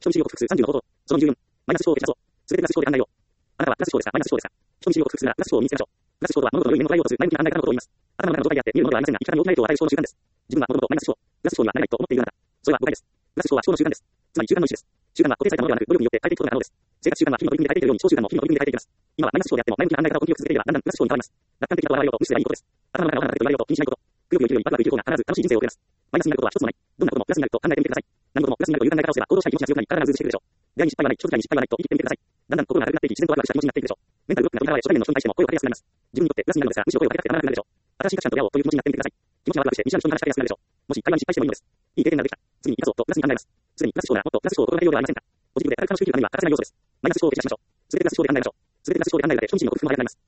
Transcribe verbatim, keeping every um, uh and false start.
人見知りを克服するさんじゅうの方法。そのにじゅうよん。マイナス思考を消し出そう。すべてプラス思考で案内を。あなたはプラス思考ですかマイナス思考ですか。人見知りを克服するならプラス思考を身につけましょう。プラス思考とは物事の良い面を捉えようとする前向きな考え方のことを言います。頭の中の状態であって見るものではありませんが、生き方に大きな影響を与える思考の習慣です。自分は元々マイナス思考。プラス思考にはなれないと思っているあなた。それは誤解です。プラス思考は思考の習慣です。つまり習慣の一種です。習慣は固定されたものではなく、努力によって変えていくことが可能です。生活習慣は日々の取り組みで変えているように、思考習慣も日々の取り組みで変えていきます。今はマイナス思考であっても前向きな考え方を根気よく続けていれば、だんだんプラス思考に変わります。楽観的なとは言われようと無視すればいいことです。頭の中の女が立てと言われようと気にしないこと。くよくよ生きるよりバクバク生きる方が必ず楽しい人生を送れます。マイナスになることは一つもない。どんなこともプラスになると考えてみてください。何事もプラスになるという考え方をすれば、行動したい気持ちが強くなり、体が充実してくるでしょう。出会いに失敗はない、人使いに失敗はないと言ってみてください。だんだん心が軽くなっていき、自然とワクワクした気持ちになっていくでしょう。メンタルブロックが飛び交え、初対面の人に対しても声をかけやすくなります。自分にとってプラスになるのですが、むしろ声をかけたくてならなくなるでしょう。新しい価値観と出会おうという気持ちになってみてください。気持ちがワクワクして、見知らぬ人に話しかけやすくなるでしょう。もし会話に失敗してもいいのです。いい経験ができた。次に生かそうとプラスに考えます。すでにプラス思考ならもっとプラス思考を心がけようではありませんか。ポジティブで軽く楽しく生きるためには欠かせない要素です。マイナス思考を消し出しましょう。すべてプラス思考で考えるでしょう。すべてプラス思考で考えるだけ、人見知りの克服の早くなります。